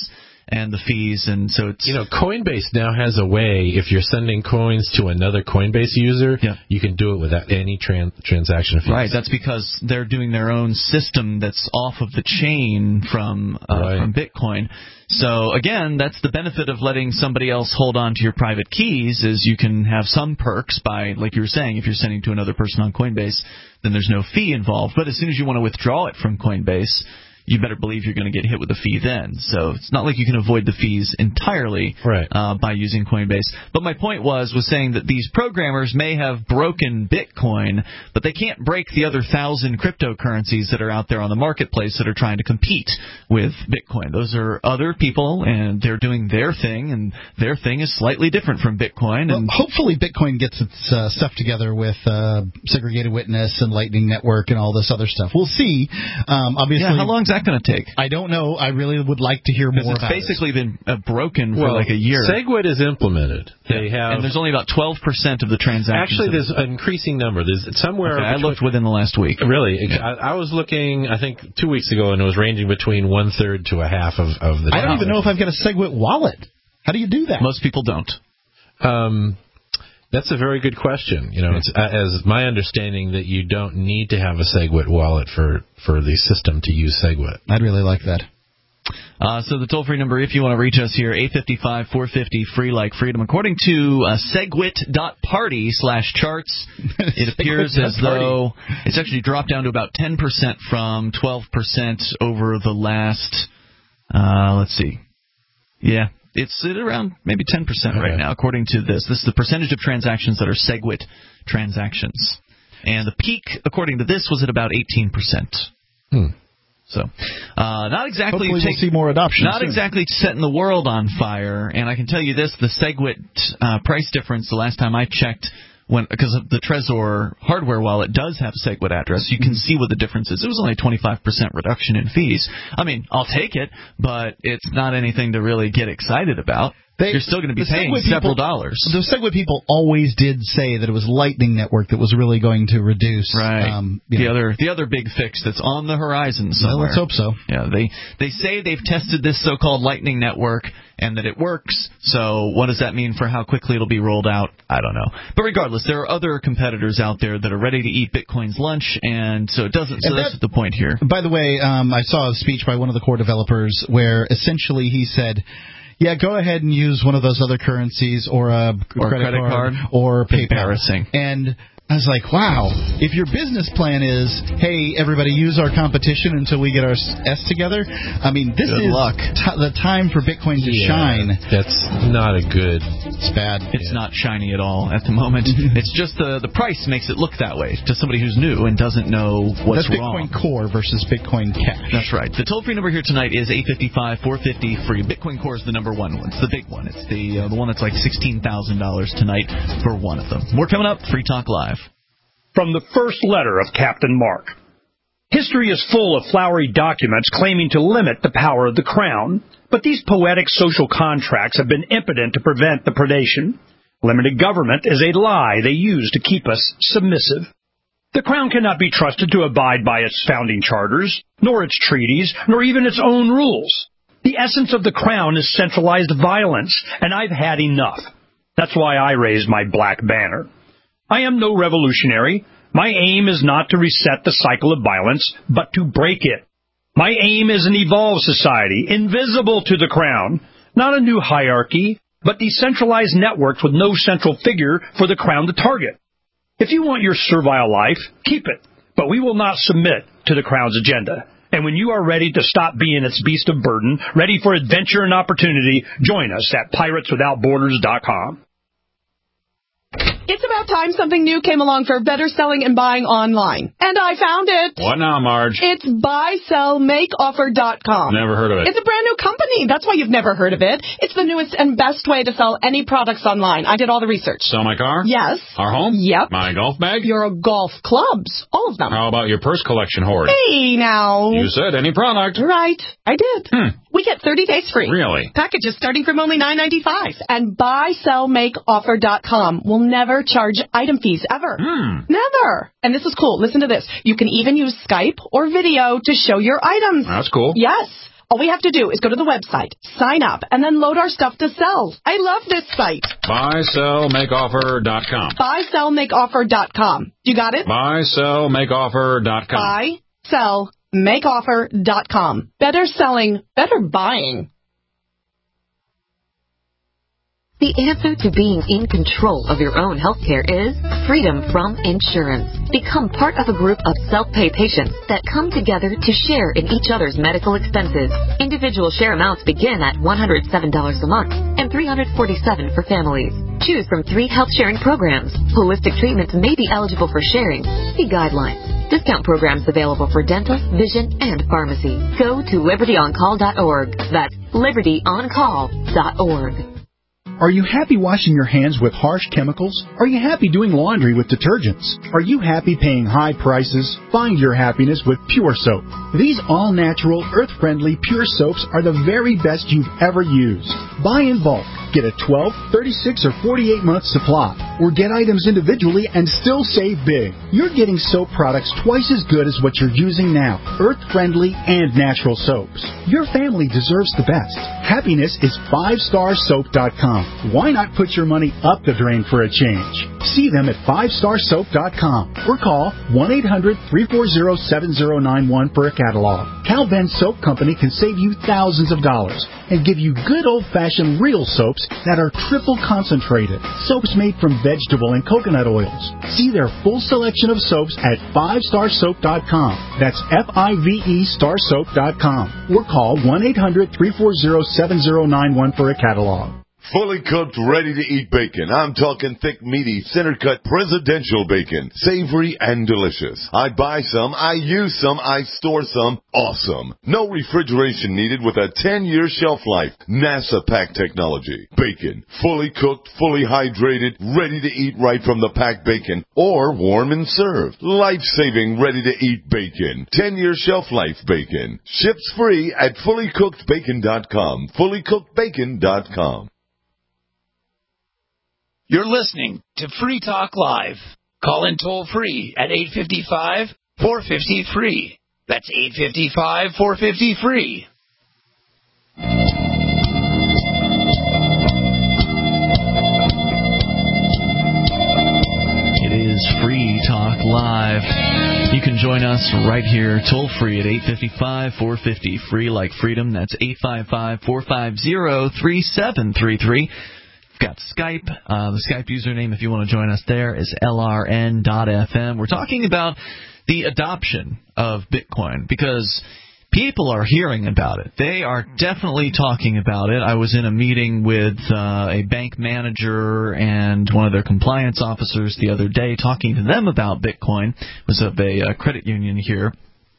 and the fees, and so it's... You know, Coinbase now has a way, if you're sending coins to another Coinbase user, yeah. you can do it without any tran- transaction fees. Right, that's because they're doing their own system that's off of the chain from, uh, right. from Bitcoin. So, again, that's the benefit of letting somebody else hold on to your private keys, is you can have some perks by, like you were saying, if you're sending to another person on Coinbase, then there's no fee involved. But as soon as you want to withdraw it from Coinbase, you better believe you're going to get hit with a fee then. So it's not like you can avoid the fees entirely right. uh, by using Coinbase. But my point was was saying that these programmers may have broken Bitcoin, but they can't break the other thousand cryptocurrencies that are out there on the marketplace that are trying to compete with Bitcoin. Those are other people, and they're doing their thing, and their thing is slightly different from Bitcoin. And well, hopefully Bitcoin gets its uh, stuff together with uh, segregated witness and Lightning Network and all this other stuff. We'll see. Um, obviously, yeah, how long is that going to take? I don't know. I really would like to hear more it's about it. It's basically been uh, broken for well, like a year. SegWit is implemented. They have, and there's only about twelve percent of the transactions. Actually, there's an increasing number. There's somewhere. Okay, I looked within the last week. Really, yeah. I, I was looking. I think two weeks ago, and it was ranging between one third to a half of of the. I don't even know if I've got a SegWit wallet. How do you do that? Most people don't. Um. That's a very good question. You know, it's as my understanding that you don't need to have a SegWit wallet for, for the system to use SegWit. I'd really like that. Uh, so the toll-free number, if you want to reach us here, eight five five, four five zero, free like freedom. According to uh, segwit.party slash charts, it appears as though it's actually dropped down to about ten percent from twelve percent over the last, uh, let's see, yeah. It's at around maybe ten percent right now, according to this. This is the percentage of transactions that are SegWit transactions. And the peak, according to this, was at about eighteen percent. Hmm. So, uh, not exactly... Hopefully take, we'll see more adoption Not soon. exactly setting the world on fire. And I can tell you this, the SegWit uh, price difference, the last time I checked, when because the Trezor hardware wallet does have a SegWit address, you can see what the difference is. It was only a twenty-five percent reduction in fees. I mean, I'll take it, but it's not anything to really get excited about. They, You're still going to be paying several people, dollars. The SegWit people always did say that it was Lightning Network that was really going to reduce. Right. Um, the know. other the other big fix that's on the horizon somewhere. Well, let's hope so. Yeah, they they say they've tested this so-called Lightning Network and that it works. So what does that mean for how quickly it'll be rolled out? I don't know. But regardless, there are other competitors out there that are ready to eat Bitcoin's lunch, and so it doesn't. So and that's that, the point here. By the way, um, I saw a speech by one of the core developers where essentially he said, yeah, go ahead and use one of those other currencies or a or credit, credit card, card or PayPal. Embarrassing. And I was like, wow, if your business plan is, hey, everybody use our competition until we get our S together, I mean, this good is luck. T- the time for Bitcoin to yeah, shine. That's not a good... It's bad. It's yeah. not shiny at all at the moment. It's just the the price makes it look that way to somebody who's new and doesn't know what's That's wrong. Bitcoin Core versus Bitcoin Cash. That's right. The toll-free number here tonight is eight five five, four five zero, free. Bitcoin Core is the number one one. It's the big one. It's the uh, the one that's like sixteen thousand dollars tonight for one of them. More coming up. Free Talk Live. From the first letter of Captain Mark. History is full of flowery documents claiming to limit the power of the crown, but these poetic social contracts have been impotent to prevent the predation. Limited government is a lie they use to keep us submissive. The crown cannot be trusted to abide by its founding charters, nor its treaties, nor even its own rules. The essence of the crown is centralized violence, and I've had enough. That's why I raised my black banner. I am no revolutionary. My aim is not to reset the cycle of violence, but to break it. My aim is an evolved society, invisible to the crown, not a new hierarchy, but decentralized networks with no central figure for the crown to target. If you want your servile life, keep it, but we will not submit to the crown's agenda. And when you are ready to stop being its beast of burden, ready for adventure and opportunity, join us at pirates without borders dot com. It's about time something new came along for better selling and buying online. And I found it. What now, Marge? It's buy sell make offer dot com. Never heard of it. It's a brand new company. That's why you've never heard of it. It's the newest and best way to sell any products online. I did all the research. Sell my car? Yes. Our home? Yep. My golf bag? Your golf clubs. All of them. How about your purse collection hoard? Hey, now. You said any product. Right. I did. Hmm. We get thirty days free. Really? Packages starting from only nine ninety-five. And buy sell make offer dot com will never charge item fees ever. Hmm. Never. And this is cool. Listen to this. You can even use Skype or video to show your items. That's cool. Yes. All we have to do is go to the website, sign up, and then load our stuff to sell. I love this site. buy sell make offer dot com. buy sell make offer dot com. You got it? buy sell make offer dot com. buy sell make offer dot com. Better selling, better buying. The answer to being in control of your own healthcare is freedom from insurance. Become part of a group of self-pay patients that come together to share in each other's medical expenses. Individual share amounts begin at one hundred seven dollars a month and three hundred forty-seven dollars for families. Choose from three health sharing programs. Holistic treatments may be eligible for sharing. See guidelines. Discount programs available for dental, vision, and pharmacy. Go to liberty on call dot org. That's liberty on call dot org. Are you happy washing your hands with harsh chemicals? Are you happy doing laundry with detergents? Are you happy paying high prices? Find your happiness with Pure Soap. These all-natural, earth-friendly Pure Soaps are the very best you've ever used. Buy in bulk. Get a twelve, thirty-six, or forty-eight month supply. Or get items individually and still save big. You're getting soap products twice as good as what you're using now. Earth-friendly and natural soaps. Your family deserves the best. Happiness is five star soap dot com. Why not put your money up the drain for a change? See them at five star soap dot com or call one eight hundred, three four zero, seven zero nine one for a catalog. Cal Ben Soap Company can save you thousands of dollars and give you good old-fashioned real soaps that are triple concentrated. Soaps made from vegetable and coconut oils. See their full selection of soaps at five star soap dot com. That's F I V E star soap dot com. Or call one eight hundred, three four zero, seven zero nine one for a catalog. Fully cooked, ready-to-eat bacon. I'm talking thick, meaty, center-cut presidential bacon. Savory and delicious. I buy some, I use some, I store some. Awesome. No refrigeration needed with a ten-year shelf life. NASA pack technology. Bacon. Fully cooked, fully hydrated, ready to eat right from the packed bacon. Or warm and served. Life-saving, ready-to-eat bacon. ten-year shelf life bacon. Ships free at fully cooked bacon dot com. fully cooked bacon dot com. You're listening to Free Talk Live. Call in toll free at eight five five, four five zero, free. That's eight five five, four five zero, free. It is Free Talk Live. You can join us right here, toll free at eight five five, four five zero, free, like freedom. That's eight five five, four five zero, three seven three three. We've got Skype. Uh, the Skype username, if you want to join us there, is L R N dot F M. We're talking about the adoption of Bitcoin because people are hearing about it. They are definitely talking about it. I was in a meeting with uh, a bank manager and one of their compliance officers the other day talking to them about Bitcoin. It was of a uh, credit union here.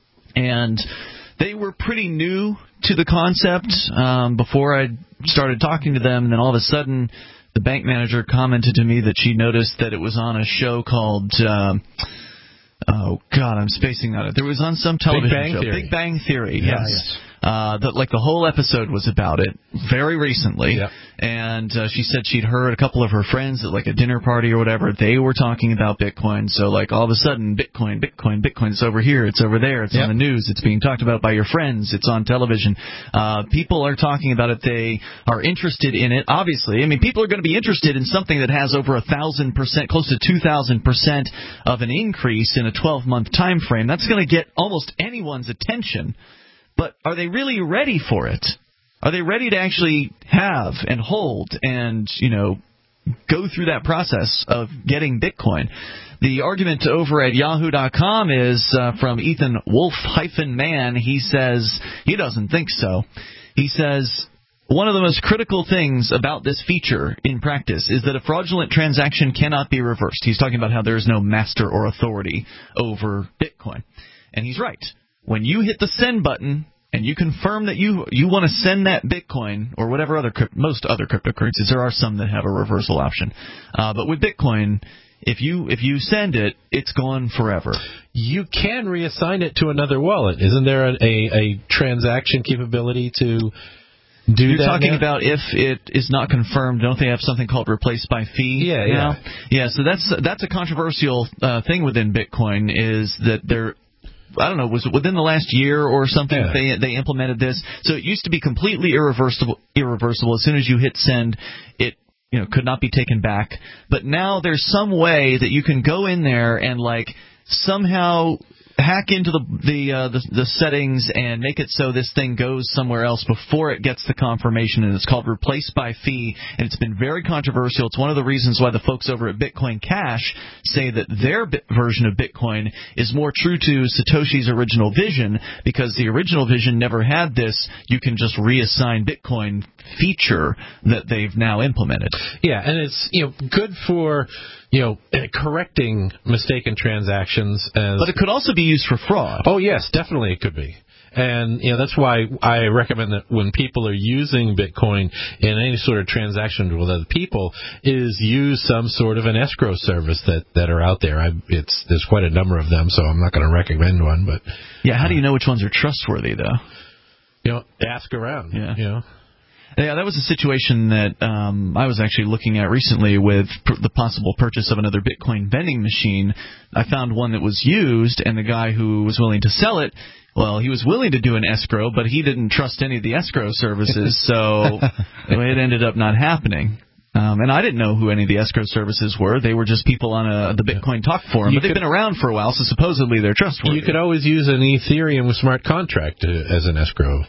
And they were pretty new to the concept um, before I started talking to them, and then all of a sudden the bank manager commented to me that she noticed that it was on a show called um, oh god I'm spacing on it there was on some television Big Bang show Theory. Big Bang Theory Yeah, yes, yes. Uh, that like the whole episode was about it very recently. Yep. And uh, she said she'd heard a couple of her friends at like a dinner party or whatever, they were talking about Bitcoin. So like all of a sudden Bitcoin, Bitcoin, Bitcoin, it's over here, it's over there, it's Yep. on the news, it's being talked about by your friends, it's on television. Uh, people are talking about it, they are interested in it. Obviously, I mean, people are going to be interested in something that has over a thousand percent, close to two thousand percent of an increase in a twelve month time frame. That's going to get almost anyone's attention. But are they really ready for it? Are they ready to actually have and hold and, you know, go through that process of getting Bitcoin? The argument over at yahoo dot com is uh, from Ethan Wolf-Man. He says he doesn't think so. He says one of the most critical things about this feature in practice is that a fraudulent transaction cannot be reversed. He's talking about how there is no master or authority over Bitcoin. And he's right. When you hit the send button and you confirm that you you want to send that Bitcoin or whatever other most other cryptocurrencies, there are some that have a reversal option. Uh, but with Bitcoin, if you if you send it, it's gone forever. You can reassign it to another wallet. Isn't there a, a, a transaction capability to do You're that talking now? about if it is not confirmed, don't they have something called replace by fee? Yeah, now? yeah. Yeah, so that's that's a controversial uh, thing within Bitcoin is that they're I don't know, was it within the last year or something Yeah. they they implemented this? So it used to be completely irreversible. Irreversible. As soon as you hit send, it you know could not be taken back. But now there's some way that you can go in there and like somehow hack into the the, uh, the the settings and make it so this thing goes somewhere else before it gets the confirmation, and it's called replace by fee, and it's been very controversial. It's one of the reasons why the folks over at Bitcoin Cash say that their bit version of Bitcoin is more true to Satoshi's original vision, because the original vision never had this you can just reassign Bitcoin feature that they've now implemented. Yeah, and it's you know good for you know correcting mistaken transactions, as, but it could also be used for fraud. Oh yes, definitely it could be. And you know that's why I recommend that when people are using Bitcoin in any sort of transaction with other people, is use some sort of an escrow service that, that are out there. I, it's there's quite a number of them, so I'm not going to recommend one. But yeah, how do you know which ones are trustworthy though? You know, ask around. Yeah. You know. Yeah, that was a situation that um, I was actually looking at recently with pr- the possible purchase of another Bitcoin vending machine. I found one that was used, and the guy who was willing to sell it, well, he was willing to do an escrow, but he didn't trust any of the escrow services, so it ended up not happening. Um, and I didn't know who any of the escrow services were. They were just people on a, the Bitcoin Talk forum, You but they've could, been around for a while, so supposedly they're trustworthy. You could always use an Ethereum smart contract to, as an escrow.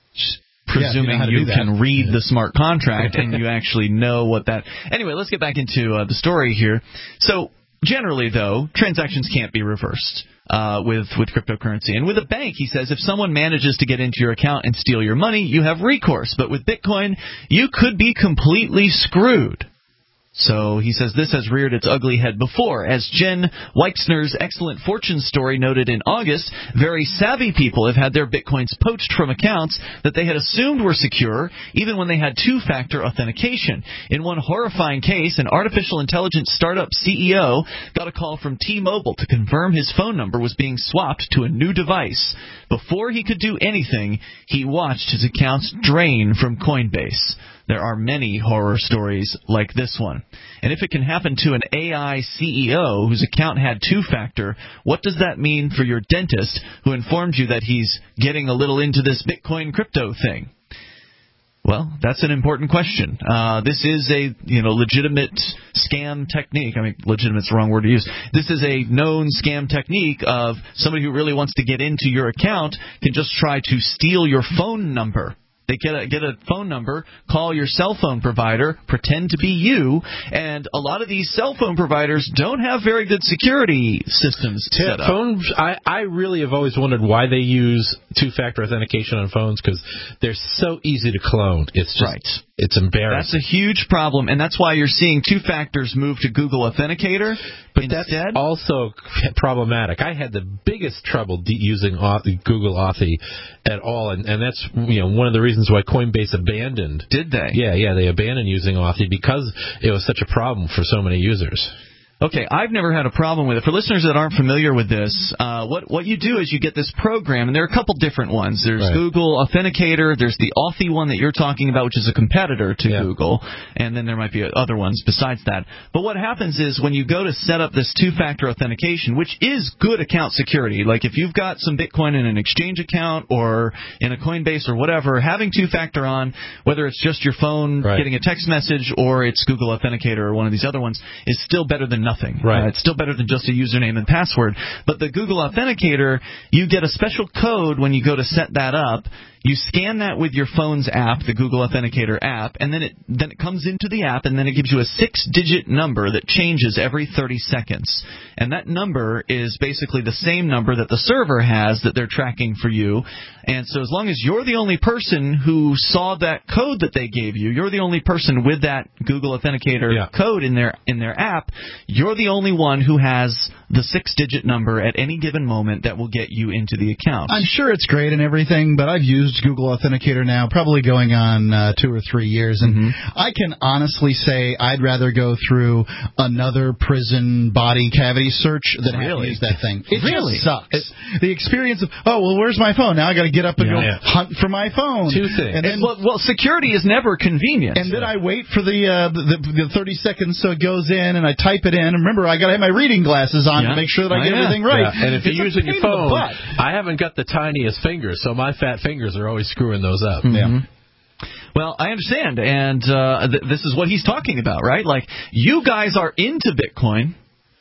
Presuming yeah, you, know you can read yeah. the smart contract and you actually know what that... Anyway, let's get back into uh, the story here. So, generally, though, transactions can't be reversed uh, with, with cryptocurrency. And with a bank, he says, if someone manages to get into your account and steal your money, you have recourse. But with Bitcoin, you could be completely screwed. So he says this has reared its ugly head before. As Jen Weitzner's excellent fortune story noted in August, very savvy people have had their Bitcoins poached from accounts that they had assumed were secure, even when they had two-factor authentication. In one horrifying case, an artificial intelligence startup C E O got a call from T-Mobile to confirm his phone number was being swapped to a new device. Before he could do anything, he watched his accounts drain from Coinbase. There are many horror stories like this one. And if it can happen to an A I C E O whose account had two-factor, what does that mean for your dentist who informed you that he's getting a little into this Bitcoin crypto thing? Well, that's an important question. Uh, this is a you know legitimate scam technique. I mean, legitimate's the wrong word to use. This is a known scam technique of somebody who really wants to get into your account can just try to steal your phone number. They get a, get a phone number, call your cell phone provider, pretend to be you, and a lot of these cell phone providers don't have very good security systems set up. Phones, I, I really have always wondered why they use two-factor authentication on phones, because they're so easy to clone. It's just, right. It's embarrassing. That's a huge problem, and that's why you're seeing two-factors move to Google Authenticator. But instead. That's also problematic. I had the biggest trouble de- using Auth- Google Authy at all, and, and that's you know one of the reasons why Coinbase abandoned. Did they? Yeah, yeah, they abandoned using Authy because it was such a problem for so many users. Okay, I've never had a problem with it. For listeners that aren't familiar with this, uh, what what you do is you get this program, and there are a couple different ones. There's right. Google Authenticator. There's the Authy one that you're talking about, which is a competitor to yeah. Google, and then there might be other ones besides that. But what happens is when you go to set up this two-factor authentication, which is good account security, like if you've got some Bitcoin in an exchange account or in a Coinbase or whatever, having two-factor on, whether it's just your phone right. getting a text message or it's Google Authenticator or one of these other ones, is still better than nothing. Nothing. Right. Uh, it's still better than just a username and password. But the Google Authenticator, you get a special code when you go to set that up. You scan that with your phone's app, the Google Authenticator app, and then it then it comes into the app, and then it gives you a six-digit number that changes every thirty seconds. And that number is basically the same number that the server has that they're tracking for you. And so as long as you're the only person who saw that code that they gave you, you're the only person with that Google Authenticator yeah. code in their in their app, you're the only one who has the six-digit number at any given moment that will get you into the account. I'm sure it's great and everything, but I've used Google Authenticator now, probably going on uh, two or three years, and mm-hmm. I can honestly say I'd rather go through another prison body cavity search than really? have to use that thing. It really just sucks. It, the experience of, oh, well, where's my phone? Now I got to get up and yeah, go yeah. hunt for my phone. Two things. And then, well, well, security is never convenient. And then I wait for the, uh, the the thirty seconds so it goes in, and I type it in, And remember, I got to have my reading glasses on yeah. to make sure that I get oh, yeah. everything right. Yeah. And if it's you're using your phone, I haven't got the tiniest fingers, so my fat fingers are always screwing those up. Mm-hmm. Yeah. Well, I understand, and uh, th- this is what he's talking about, right? Like, you guys are into Bitcoin,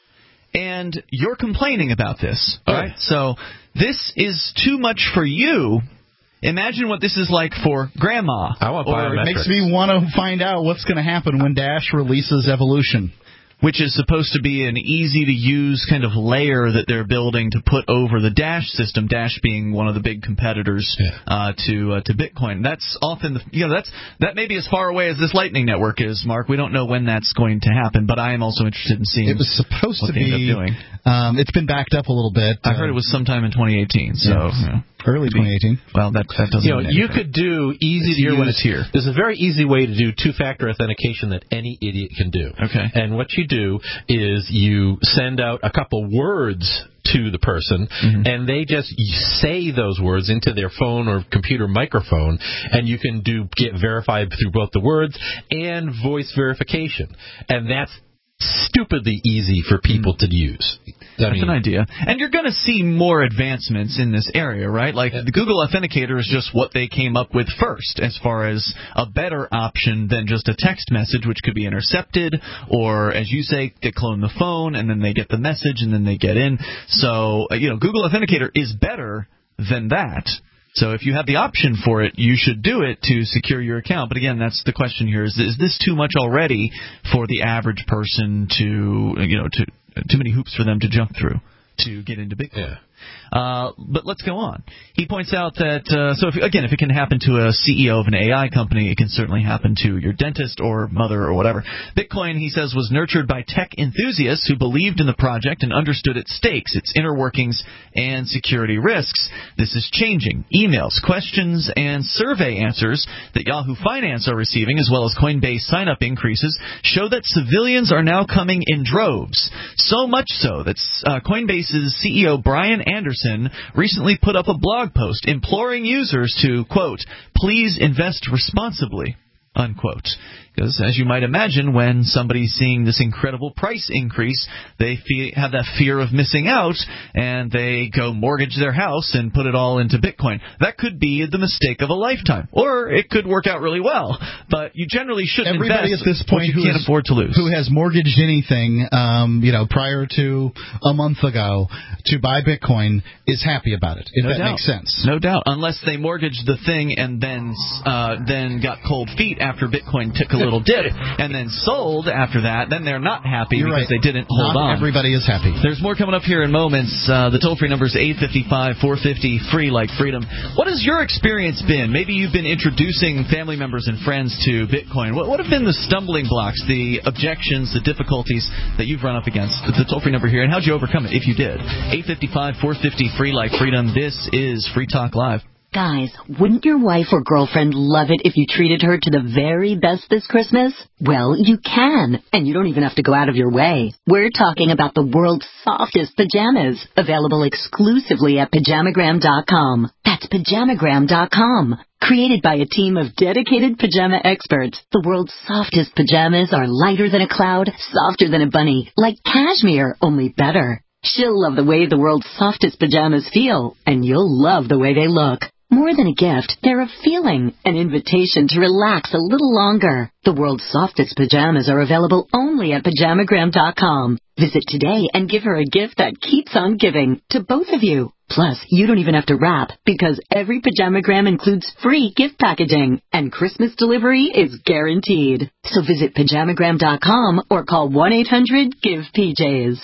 and you're complaining about this, right? Oh. So this is too much for you. Imagine what this is like for Grandma. I want biometrics. It makes me want to find out what's going to happen when Dash releases Evolution. Which is supposed to be an easy-to-use kind of layer that they're building to put over the Dash system. Dash being one of the big competitors yeah. uh, to uh, to Bitcoin. That's often the, you know that's that may be as far away as this Lightning Network is, Mark. We don't know when that's going to happen, but I am also interested in seeing. It was supposed what to they be. end up doing. Um, it's been backed up a little bit. I uh, heard it was sometime in twenty eighteen. So. Yeah. Yeah. Early twenty eighteen. Well, that that doesn't. You know, mean you could do easy it's to here use. when it's here. There's a very easy way to do two-factor authentication that any idiot can do. Okay. And what you do is you send out a couple words to the person, mm-hmm. and they just say those words into their phone or computer microphone, and you can do get verified through both the words and voice verification, and that's stupidly easy for people mm-hmm. to use. I That's mean, an idea. And you're going to see more advancements in this area, right? Like yeah. the Google Authenticator is just what they came up with first as far as a better option than just a text message, which could be intercepted, or, as you say, they clone the phone, and then they get the message, and then they get in. So, you know, Google Authenticator is better than that. So if you have the option for it, you should do it to secure your account. But again, that's the question here: is is this too much already for the average person to, you know, to too many hoops for them to jump through to get into Bitcoin? Yeah. Uh, but let's go on. He points out that, uh, so if, again, if it can happen to a C E O of an A I company, it can certainly happen to your dentist or mother or whatever. Bitcoin, he says, was nurtured by tech enthusiasts who believed in the project and understood its stakes, its inner workings, and security risks. This is changing. Emails, questions, and survey answers that Yahoo Finance are receiving, as well as Coinbase sign-up increases, show that civilians are now coming in droves. So much so that uh, Coinbase's C E O Brian Anderson recently put up a blog post imploring users to, quote, please invest responsibly, unquote. Because, as you might imagine, when somebody's seeing this incredible price increase, they fe- have that fear of missing out, and they go mortgage their house and put it all into Bitcoin. That could be the mistake of a lifetime, or it could work out really well. But you generally shouldn't Everybody invest at this point what you who can't is, afford to lose. Who has mortgaged anything, um, you know, prior to a month ago to buy Bitcoin is happy about it. If no that doubt. makes sense. No doubt, unless they mortgaged the thing and then uh, then got cold feet after Bitcoin took a little dip and then sold after that, then they're not happy You're because right. they didn't hold not on. Everybody is happy. There's more coming up here in moments. Uh, the toll-free number is eight five five, four five zero, free like freedom. What has your experience been? Maybe you've been introducing family members and friends to Bitcoin. What, what have been the stumbling blocks, the objections, the difficulties that you've run up against? The toll-free number here, and how'd you overcome it, if you did? eight five five, four five zero, free like freedom. This is Free Talk Live. Guys, wouldn't your wife or girlfriend love it if you treated her to the very best this Christmas? Well, you can, and you don't even have to go out of your way. We're talking about the world's softest pajamas, available exclusively at pajamagram dot com. That's pajamagram dot com. Created by a team of dedicated pajama experts, the world's softest pajamas are lighter than a cloud, softer than a bunny, like cashmere, only better. She'll love the way the world's softest pajamas feel, and you'll love the way they look. More than a gift, they're a feeling, an invitation to relax a little longer. The world's softest pajamas are available only at pajamagram dot com. Visit today and give her a gift that keeps on giving to both of you. Plus, you don't even have to wrap because every Pajamagram includes free gift packaging and Christmas delivery is guaranteed. So visit pajamagram dot com or call one eight hundred give P Js.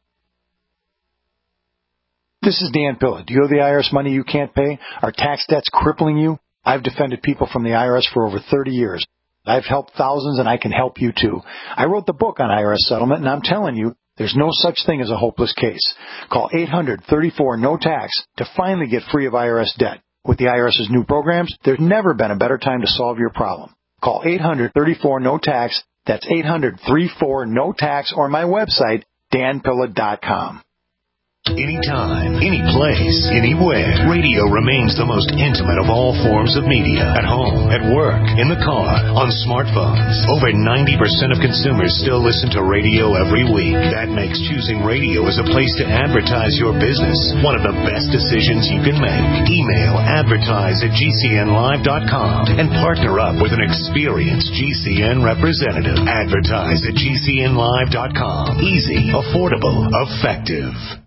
This is Dan Pilla. Do you owe the I R S money you can't pay? Are tax debts crippling you? I've defended people from the I R S for over thirty years. I've helped thousands, and I can help you too. I wrote the book on I R S settlement, and I'm telling you, there's no such thing as a hopeless case. Call eight hundred, thirty-four, no tax to finally get free of I R S debt. With the IRS's new programs, there's never been a better time to solve your problem. Call eight hundred, thirty-four, no tax. That's eight hundred, thirty-four, no tax, or my website, dan pilla dot com. Anytime, any place, anywhere, radio remains the most intimate of all forms of media. At home, at work, in the car, on smartphones. Over ninety percent of consumers still listen to radio every week. That makes choosing radio as a place to advertise your business one of the best decisions you can make. Email advertise at G C N live dot com and partner up with an experienced G C N representative. Advertise at G C N live dot com. Easy, affordable, effective.